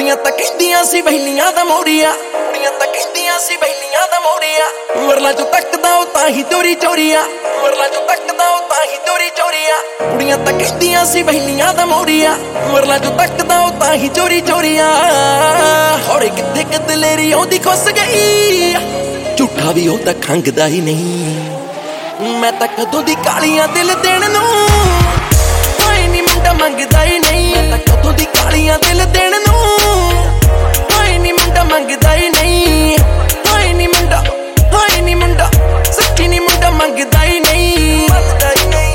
ਕੁੜੀਆਂ ਤਾਂ ਕਹਿੰਦੀਆਂ ਸੀ ਬਹਿਲੀਆਂ ਦਾ ਮੋਰੀਆ, ਕੁੜੀਆਂ ਤਾਂ ਕਹਿੰਦੀਆਂ ਸੀ ਬਹਿਲੀਆਂ ਦਾ ਮੋਰੀਆ। ਵਰਲਾ ਚੋਂ ਤੱਕਦਾ ਉਹ ਤਾਂ ਹੀ ਚੋਰੀ ਚੋਰੀਆ, ਵਰਲਾ ਚੋਂ ਤੱਕਦਾ ਉਹ ਤਾਂ ਹੀ ਚੋਰੀ ਚੋਰੀਆ। ਕੁੜੀਆਂ ਤਾਂ ਕਹਿੰਦੀਆਂ ਸੀ ਬਹਿਲੀਆਂ ਦਾ ਮੋਰੀਆ, ਵਰਲਾ ਚੋਂ ਤੱਕਦਾ ਉਹ ਤਾਂ ਹੀ ਚੋਰੀ ਚੋਰੀਆ। ਹੌਰੇ ਕਿੱਥੇ ਕਦਲੇਰੀ ਆਉਂਦੀ ਖੁੱਸ ਗਈ, ਝੂਠਾ ਵੀ ਉਹ ਤਾਂ ਖੰਗਦਾ ਹੀ ਨਹੀਂ। ਮੈਂ ਤਾਂ ਕਦੋਂ ਦੀ ਕਾਲੀਆਂ ਦਿਲ ਦੇਣ ਨੂੰ, ਹਾਏ ਨੀ ਮੁੰਡਾ ਮੰਗਦਾ ਹੀ ਨਹੀਂ। ਮੈਂ ਤਾਂ ਕਦੋਂ ਦੀ ਕਾਲੀਆਂ ਦਿਲ ਦੇਣ ਨੂੰ, ਹਾਏ ਨੀ ਮੁੰਡਾ ਮੰਗਦਾ ਹੀ ਨਹੀਂ। ਹਾਏ ਨੀ ਮੁੰਡਾ, ਹਾਏ ਨੀ ਮੁੰਡਾ, ਸੱਚੀ ਨੀ ਮੁੰਡਾ ਮੰਗਦਾ ਹੀ ਨਹੀਂ। ਮੰਨਦਾ ਹੀ ਨਹੀਂ,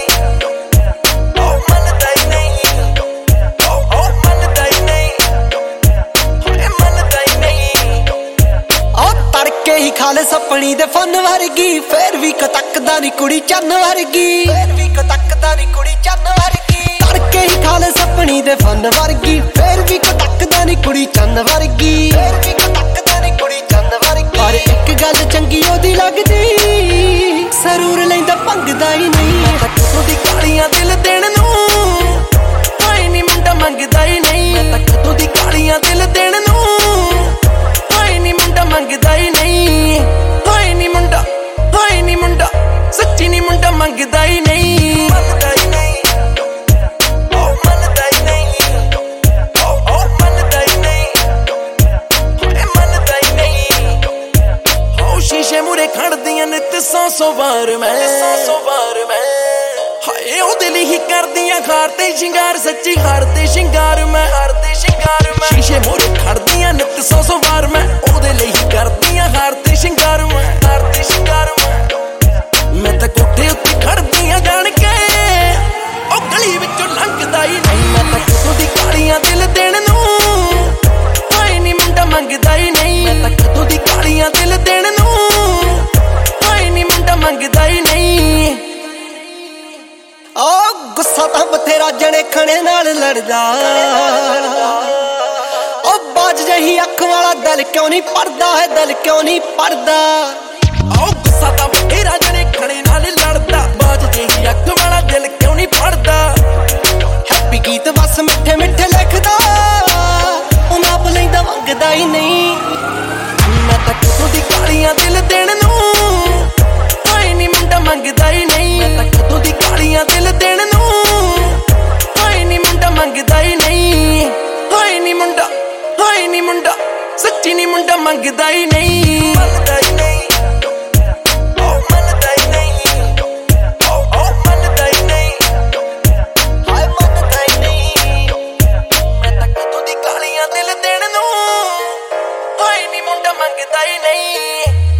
ਉਹ ਮੰਨਦਾ ਹੀ ਨਹੀਂ, ਉਹ ਮੰਨਦਾ ਹੀ ਨਹੀਂ, ਹਾਏ ਮੰਨਦਾ ਹੀ ਨਹੀਂ। ਉਹ ਤੜਕੇ ਹੀ ਖਾਲੇ ਸਪਣੀ ਦੇ ਫੁੱਲ ਵਰਗੀ, ਫੇਰ ਵੀ ਕਤਕਦਾ ਨੀ ਕੁੜੀ ਚੰਨ ਵਰਗੀ, ਫੇਰ ਵੀ ਕਤਕਦਾ ਨੀ ਕੁੜੀ ਚੰਨ ਵਰਗੀ। ਤੜਕੇ ਹੀ ਖਾਲੇ ਸਪਣੀ ਦੇ ਫੁੱਲ ਵਰਗੀ, ਫੇਰ ਵੀ ਕਤਕਦਾ ਨੀ ਕੁੜੀ ਚੰਨ ਵਰਗੀ, ਫੇਰ ਵੀ ਕਤਕਦਾ ਨੀ ਕੁੜੀ ਚੰਨ ਵਰਗੀ। ਪਰ ਇੱਕ ਗੱਲ ਚੰਗੀ ਉਹਦੀ ਲੱਗਦੀ, ਸਰੂਰ ਲੈਂਦਾ ਭੰਗਦਾ ਹੀ ਨਹੀਂ। ਮੈਂ ਤਾਂ ਕਦੋਂ ਦੀ ਕਾਲੀਆਂ ਦਿਲ ਦੇਣ ਨੂੰ, ਹਾਏ ਨੀ ਮੁੰਡਾ ਮੰਗਦਾ ਹੀ ਨਹੀਂ। ਮੈਂ ਤਾਂ ਕਦੋਂ ਦੀ ਕਾਲੀਆਂ ਦਿਲ ਦੇਣ ਨੂੰ, ਹਾਏ ਨੀ ਮੁੰਡਾ ਮੰਗਦਾ ਹੀ ਨਹੀਂ। ਹਾਏ ਨੀ ਮੁੰਡਾ, ਹਾਏ ਨੀ ਮੁੰਡਾ, ਸੱਚੀ ਨੀ ਮੁੰਡਾ ਮੰਗਦਾ ਹੀ ਨਹੀਂ। ਮੰਨਦਾ ਹੀ ਨਹੀਂ, ਉਹ ਮੰਨਦਾ ਹੀ ਨਹੀਂ, ਉਹ ਮੰਨਦਾ ਹੀ ਨਹੀਂ, ਹਾਏ ਮੰਨਦਾ ਹੀ ਨਹੀਂ। ਹੋ ਸ਼ੀਸ਼ੇ ਮੂਰੇ ਖੜਦੀਆਂ ਨਿੱਤ 100 ਵਾਰ ਮੈਂ, 100 ਵਾਰ ਮੈਂ। ਹਾਏ ਉਹਦੇ ਲਈ ਹੀ ਕਰਦੀਆਂ ਹਾਰ ਤੇ ਸ਼ਿੰਗਾਰ, ਸੱਚੀ ਹਾਰ ਤੇ ਸ਼ਿੰਗਾਰ ਮੈਂ, ਹਾਰ ਤੇ ਸ਼ਿੰਗਾਰ ਮੈਂ। ਸ਼ੀਸ਼ੇ ਮੂਰੇ ਖੜਦੀਆਂ ਨਿੱਤ 100 ਵਾਰ ਮੈਂ, ਉਹਦੇ ਲਈ ਹੀ ਕਰਦੀਆਂ ਹਾਰ ਤੇ ਸ਼ਿੰਗਾਰ ਮੈਂ, ਹਾਰ ਤੇ ਸ਼ਿੰਗਾਰ ਮੈਂ। ਮੈਂ ਤਾਂ ਕੋਠੇ ਉੱਤੇ ਖੜਦੀਆਂ ਜਾਣ ਕੇ, ਉਹ ਗਲੀ ਵਿੱਚੋਂ ਲੰਘਦਾ ਹੀ ਨਹੀਂ। ਮੈਂ ਤਾਂ ਕਦੋਂ ਦੀ ਕਾਲੀਆਂ ਦਿਲ ਦੇਣ ਨੂੰ, ਹਾਏ ਨੀ ਮੁੰਡਾ ਮੰਗਦਾ ਹੀ ਨਹੀਂ। ਮੈਂ ਤਾਂ ਕਦੋਂ ਦੀ ਕਾਲੀਆਂ ਦਿਲ ਦੇਣ ਨੂੰ, ਹਾਏ ਨੀ ਮੁੰਡਾ ਮੰਗਦਾ ਹੀ ਨਹੀਂ। ਉਹ ਗੁੱਸਾ ਤਾਂ ਬਥੇਰਾ ਜਣੇ ਖਣੇ ਨਾਲ ਲੜਦਾ, ਉਹ ਬਾਜ ਜਹੀ ਅੱਖ ਵਾਲਾ ਦਿਲ ਕਿਉਂ ਨਹੀਂ ਪੜਦਾ ਹੈ, ਦਿਲ ਕਿਉਂ ਨਹੀਂ ਪੜਦਾ। ਉਹ ਗੁੱਸਾ ਤਾਂ ਬਥੇਰਾ ਜਣੇ ਖਣੇ ਨਾਲ ਲੜਦਾ, ਬਾਜ ਜਿਹੀ ਅੱਖ ਵਾਲਾ ਦਿਲ ਕਿਉਂ ਨਹੀਂ ਪੜਦਾ। ਹੈਪੀ ਗੀਤ ਬਸ ਮਿੱਠੇ ਮਿੱਠੇ ਲਿਖਦਾ, ਉਹ ਨਾਪ ਲੈਂਦਾ ਮੰਗਦਾ ਹੀ ਨਹੀਂ। ਮੈਂ ਤਾਂ ਕਦੋਂ ਦੀ ਕਾਲੀਆਂ ਦਿਲ ਦੇਣ ਨੂੰ, ਹਾਏ ਨੀ ਮੁੰਡਾ ਮੰਗਦਾ ਹੀ ਨਹੀਂ। ਮੈਂ ਤਾਂ ਕਦੋਂ ਦੀ ਕਾਲੀਆਂ ਦਿਲ ਦੇਣ ਨੂੰ, ਹਾਏ ਨੀ ਮੁੰਡਾ ਮੰਗਦਾ ਹੀ ਨਹੀਂ। ਹਾਏ ਨੀ ਮੁੰਡਾ, ਹਾਏ ਨੀ ਮੁੰਡਾ, ਸੱਚੀ ਨੀ ਮੁੰਡਾ ਮੰਗਦਾ ਹੀ ਨਹੀਂ। ਮੰਨਦਾ ਹੀ ਨਹੀਂ, ਉਹ ਮੰਨਦਾ ਹੀ ਨਹੀਂ, ਉਹ ਮੰਨਦਾ ਹੀ ਨਹੀਂ, ਹਾਏ ਮੰਨਦਾ ਹੀ ਨਹੀਂ। ਮੈਂ ਤਾਂ ਕਦੋਂ ਦੀ ਕਾਲੀਆਂ ਦਿਲ ਦੇਣ ਨੂੰ, ਹਾਏ ਨੀ ਮੁੰਡਾ ਮੰਗਦਾ ਹੀ ਨਹੀਂ।